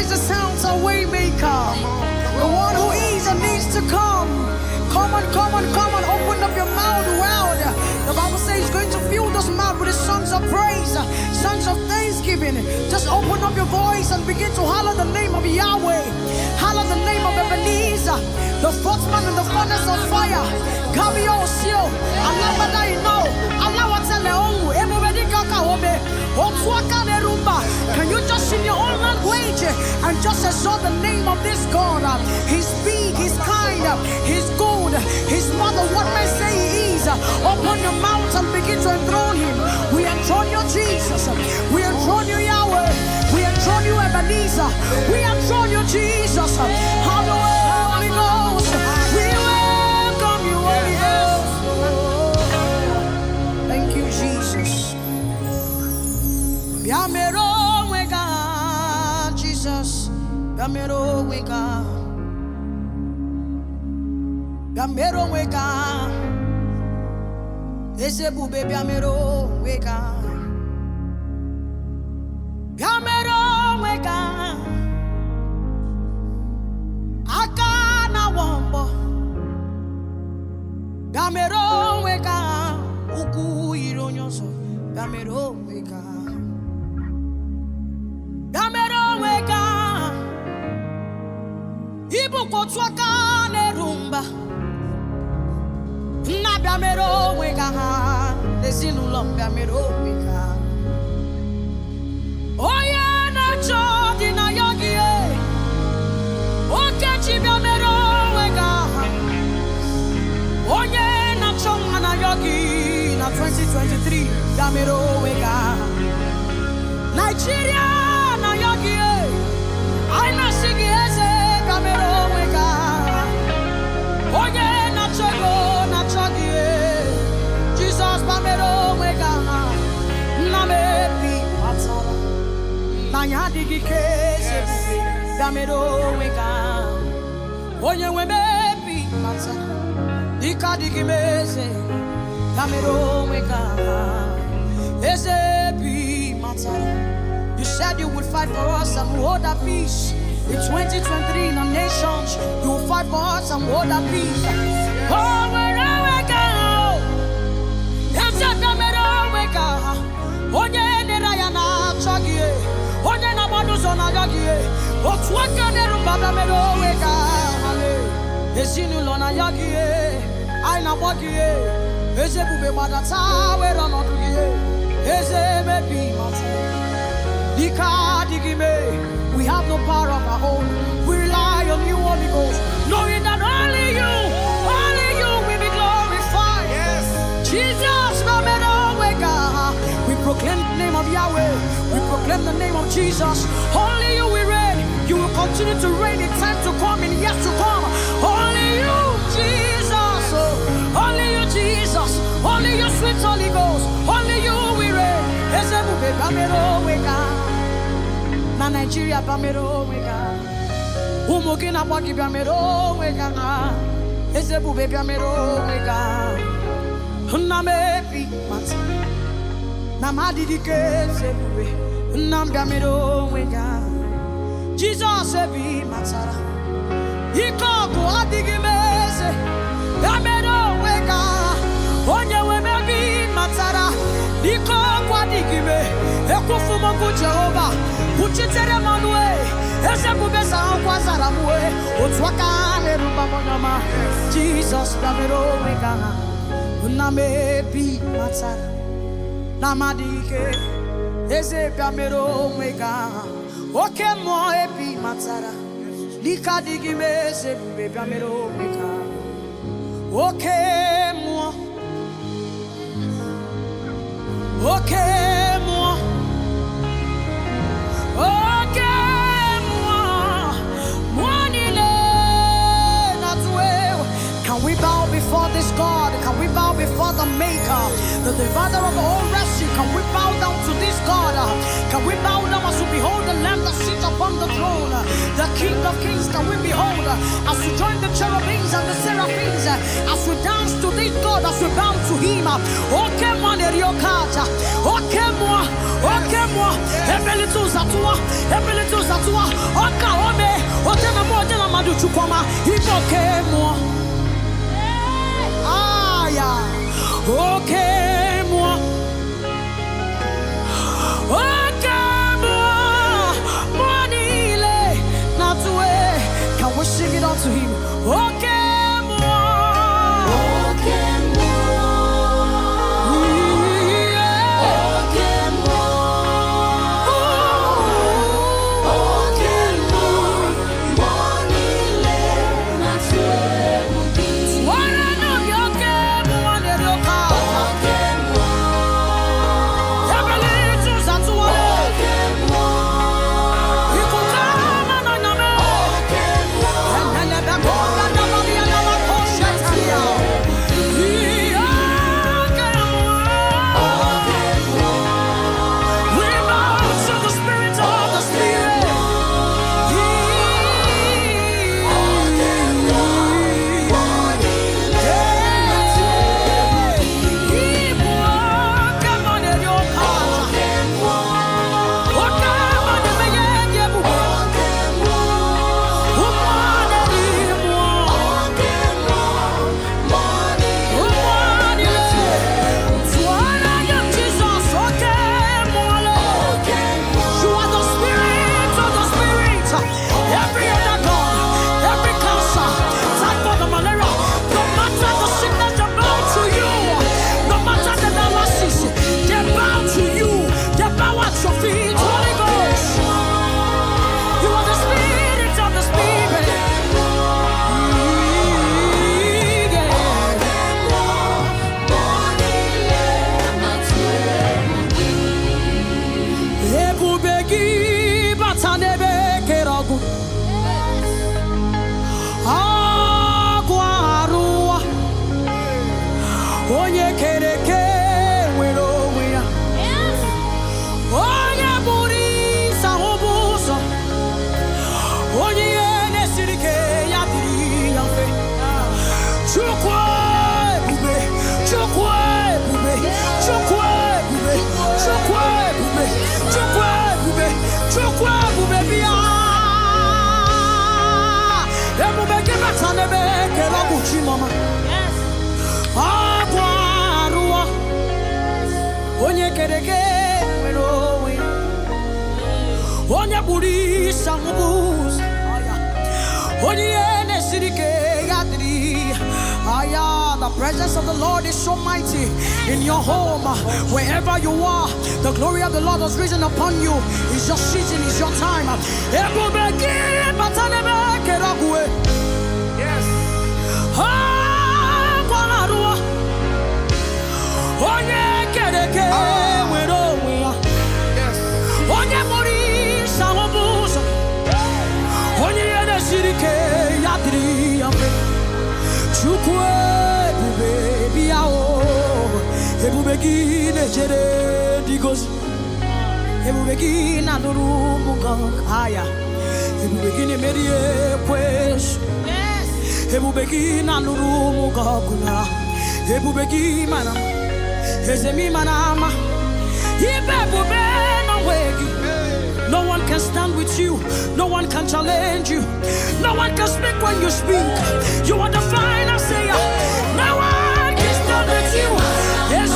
is the sounds of Waymaker, the one who is and needs to come. Come on, come on, come on, open up your mouth wide. The Bible says he's going to fill this mouth with the songs of praise, songs of thanksgiving. Just open up your voice and begin to holler the name of Yahweh. Holler the name of Ebenezer, the fourth man in the furnace of fire. Gabio Sio, Allah Badai no, Allah Watele Ongu, Emobedi Kaka Obe, Otwaka Nerumba. Can you just in your own language and just exalt the name of this God? He's big, he's kind, he's good, his mother, what may say he is. Open your mouth and begin to enthrone him. We enthrone you, Jesus. We enthrone you, Yahweh. We enthrone you, Ebenezer. We enthrone you, Jesus. Hallelujah, Holy Ghost. We welcome you, Holy Ghost. Thank you, Jesus. Yamero wega, Jesus. Yamero wega. Yamero wega. Ezebu baby Yamero wega. Yamero wega. Akana wombo. Yamero wega. Uku ironyoso. Yamero wega. Yamero wega. Ibu kotwaka nerumba. Na Yamero wega. Desinulom Yamero wega. Oya na chodi na yogi e. Okechi Yamero wega. Oye na chonga na yogi na 2023 Yamero wega. Nigeria na yogi e. Aina sigi eze Yamero wega. Oye na chogo na chogi e. Jesus Yamero wega. Na mepi atara. Nanya digi kese Yamero wega. Onye we mepi atara. Dika digi mese Yamero wega. Eze pi matara. You said you would fight for us and hold our peace. In 2023 in our nations, you will fight for us and hold our peace. Oh, where we go? Yes, Yamero wega. Onye neraya na chogi. Onye na bonuzo na yogi. Otwaka nerumba Yamero wega. Ezinu lo na yogi. Aina bogi. Eze bube badata we run on to Eze mebi Dika digime. We have no power of our own. We rely on you, Holy Ghost, knowing that only you will be glorified. Yes. Jesus, we proclaim the name of Yahweh. We proclaim the name of Jesus. Only you will reign. You will continue to reign in time to come, in years to come. Only you, Jesus. Only you, Jesus. Only you, sweet Holy Ghost. Only you will reign. Na Nigeria Yamero wega. Umokina bagi Yamero wega. Ezebu baby Yamero wega. Na mepi mati. Na madidi kese bube. Na Yamero wega. Jesus ebi matara. Iko ko adigi mese. Yamero wega. Onye we mebi matara. Iko ko adigi me. Ekufu mongu Jehovah. Uchitere manue. Ezebu besa ankwazara mue. Otwaka nerumba monama. Jesus Yamero wega. Na mebi matara. Na madike. Eze Yamero wega. Oke mo ebi matara. Dika digi me se bube Yamero wega. Oke mo. Oke mo. Oke mo. Mwanile natwe. Can we bow before this God? Can we bow before the Maker, the Divider of all rescue? Can we bow down to this God? Can we bow down as we behold the Lamb that sits upon the throne, the King of Kings? Can we behold as we join the cherubims and the seraphims, as we dance to this God, as we bow to Him? Okay, moi. Every little zatua. Oka ome. Otena mo otena madu chukwama. Okay, moi. Ah, yeah. Okay, moi. Can we sing it unto him? Okay, more. Okay, more. Yeah. Okay, more. Okay, more. Monile, not to be. What I know, you okay, more. Okay, more. Every little that's what. Okay, more. You could come on. The presence of the Lord is so mighty in your home, wherever you are. The glory of the Lord has risen upon you. It's your season, it's your time. Yes. No one can stand with you. No one can challenge you. No one can speak when you speak. You are the final sayer. No one can stand with you. Yes,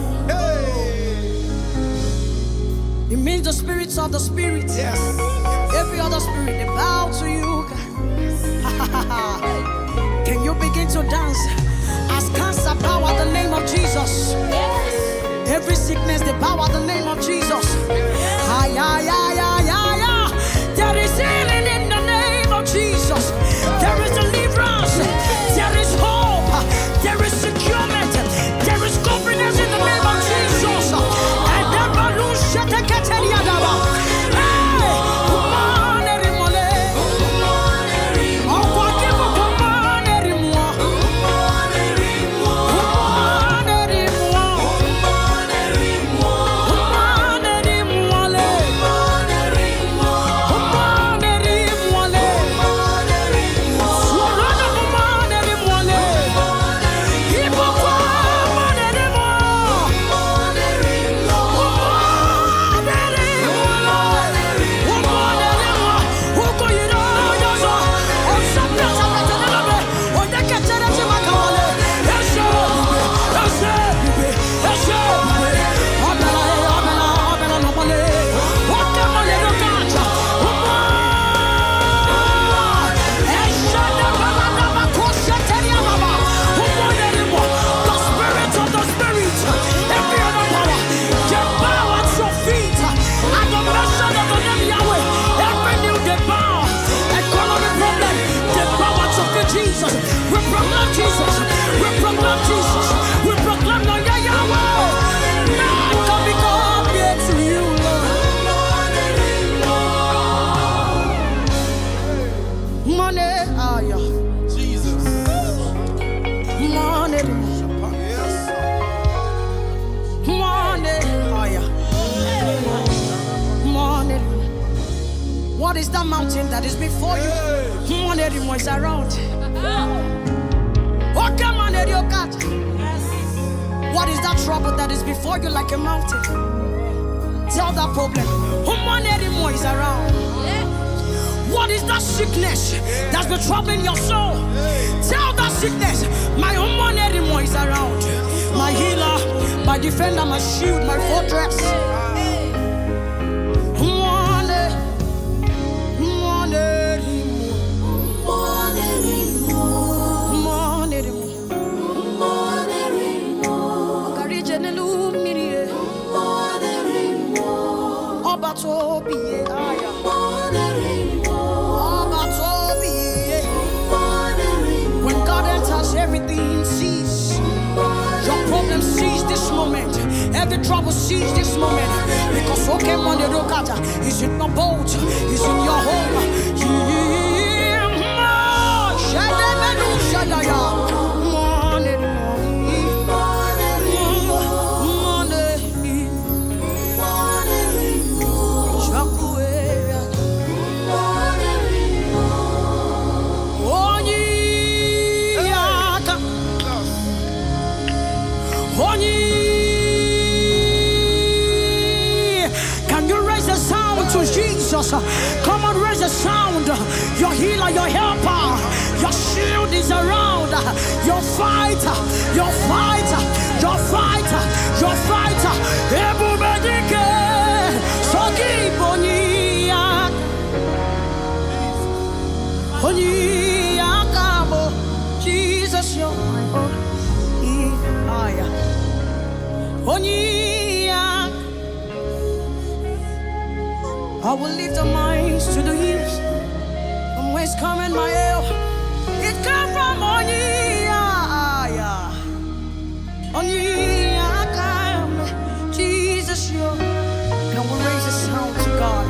It means the spirits of the spirit. Yes. Every other spirit, they bow to you. Can you begin to dance? As cancer bow at the name of Jesus. Every sickness, they bow at the name of Jesus. There is healing in the name of Jesus. There is deliverance. There is hope. There is securement. There is confidence in the name of Jesus. And the balloon shut a catariadaba. What is that mountain that is before you? One is around. What is that trouble that is before you like a mountain? Tell that problem. One is around. What is that sickness that's been troubling your soul? Tell that sickness, my one is around. My healer, my defender, my shield, my fortress. When God enters, everything ceases. Your problem ceases this moment. Every trouble ceases this moment. Because is in the boat, is in your home. Can you raise a sound to Jesus? Come on, raise a sound. Your healer, your helper, your shield is around. Your fighter, your fighter, your fighter, your fighter. Jesus, you're my own. I will lift up my eyes to the hills. From whence coming my help? It comes from Jesus, you. Can we raise a sound to God?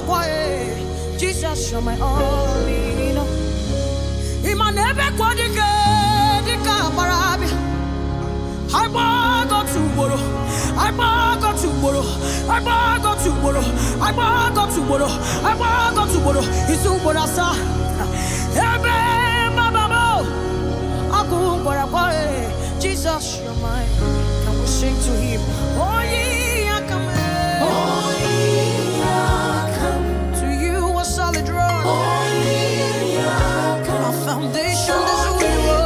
Jesus, you're my only. Imanebe kwa dika barabi. I go to Boro. I go to Boro. I go to Boro. I go to Boro. I go to Boro. It's Uborasa. Ebe mababo. Aku baraboy. Jesus, you're mine. Can we sing to him? Oh yeah, come. Oh yeah, come. To you a solid rock. Oh yeah, come. Our foundation is who you are.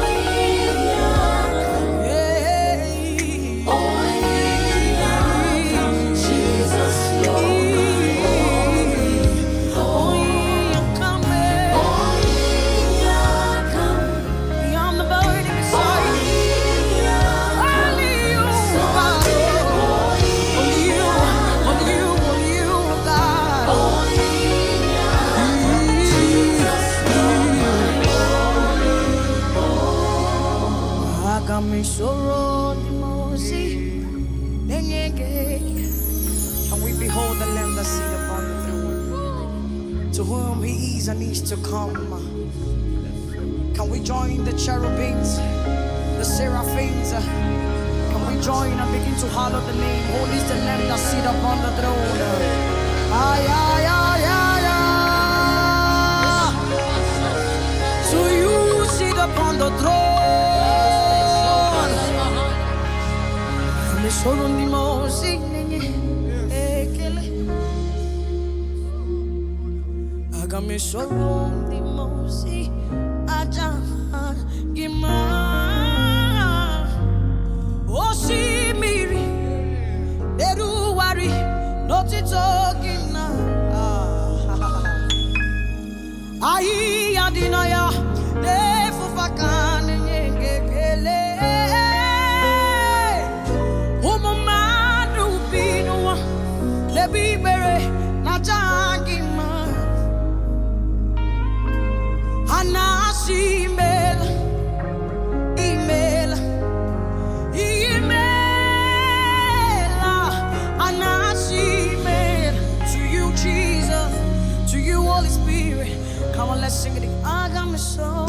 And we behold the Lamb that sitteth upon the throne, to whom he is and is to come. Can we join the cherubims, the seraphims? Can we join and begin to hallow the name? Holy is the Lamb that sitteth upon the throne. Ay, ay, ay, ay, ay. To you sit upon the throne. Solo di mosi ekele agame solo di mosi aja gima osi miri eruwari notito gina ai adinaya defu fakane ngekele Lebi bere na jangima Anasi imela Anasi imela To you Jesus, to you Holy Spirit. Come on, let's sing it again. I got my soul.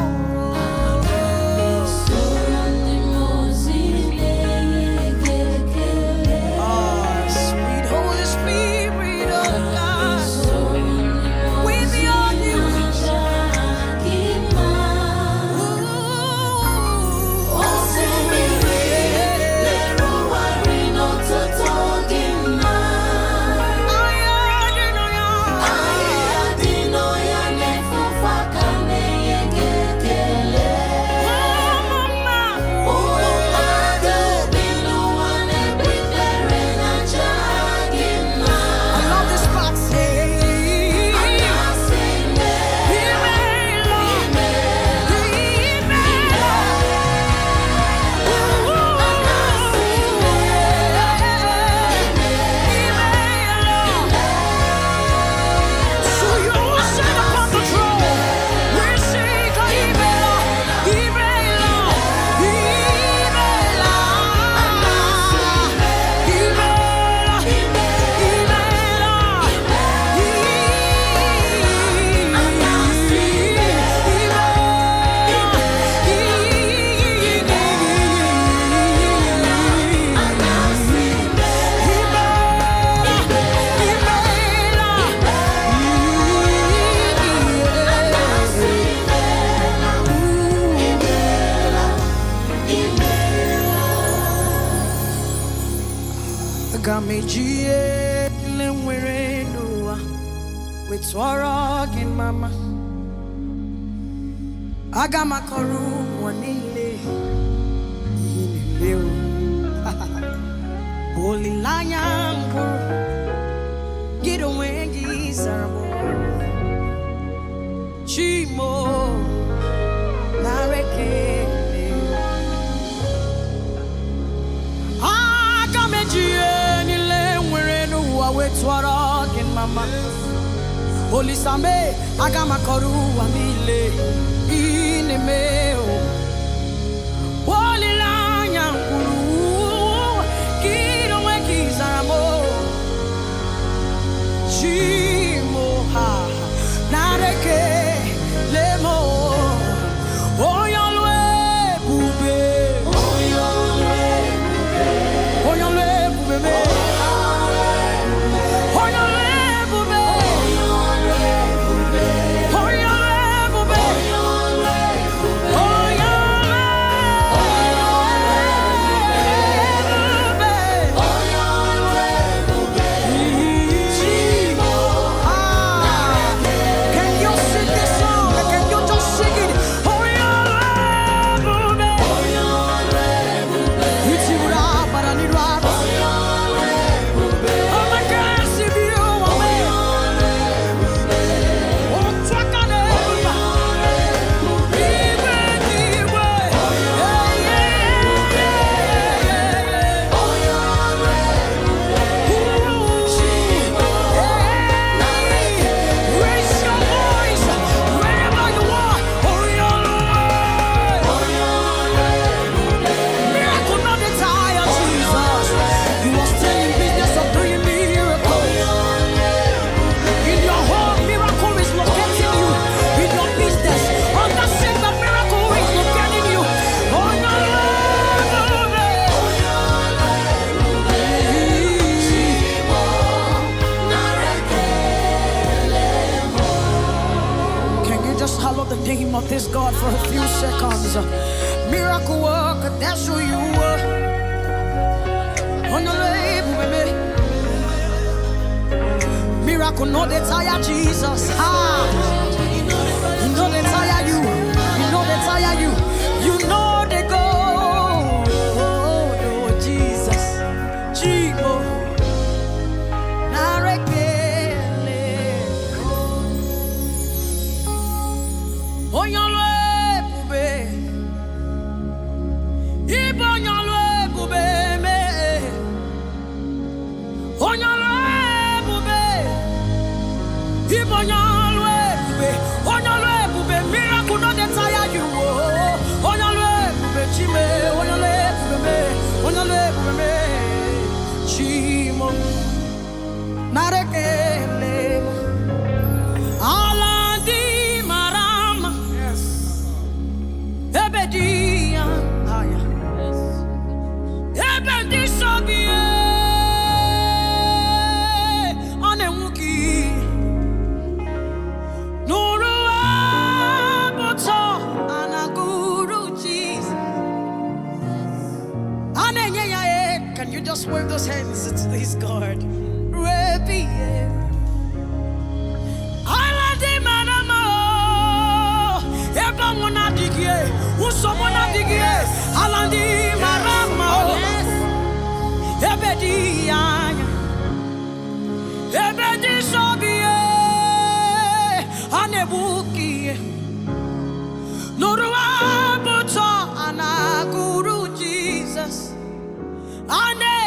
Gamejie lemwerenua with warog in mama Agamakoru wanile ilileo Holy Lanyango Gido wengi saramo Chimo Nareke Agamejie Wetwara in mama Holy Same Agamakoru amile inemeo Holy Lanyankuru Kido weki zaramo Chi this God for a few seconds. Miracle worker, that's who you were. On your label, baby. Miracle, no they tire Jesus. Ah, you know they tire you. You know they tire you. You know they go. Oh, Jesus, Chico. Miracle no dey tire you. Onyalwe bube chime, onyalwe bube chimo. Narekele. Alandi marama. Yes. Ebedia. Aya. Yes. Ebedi sobie. Anemuki. Can you just wave those hands to this God? Alandi manama, eba mona digie, uso mona digie. Alandi marama, ebedi anya, ebedi sobie, anebuki, noruwa buto anaguru Jesus. Ane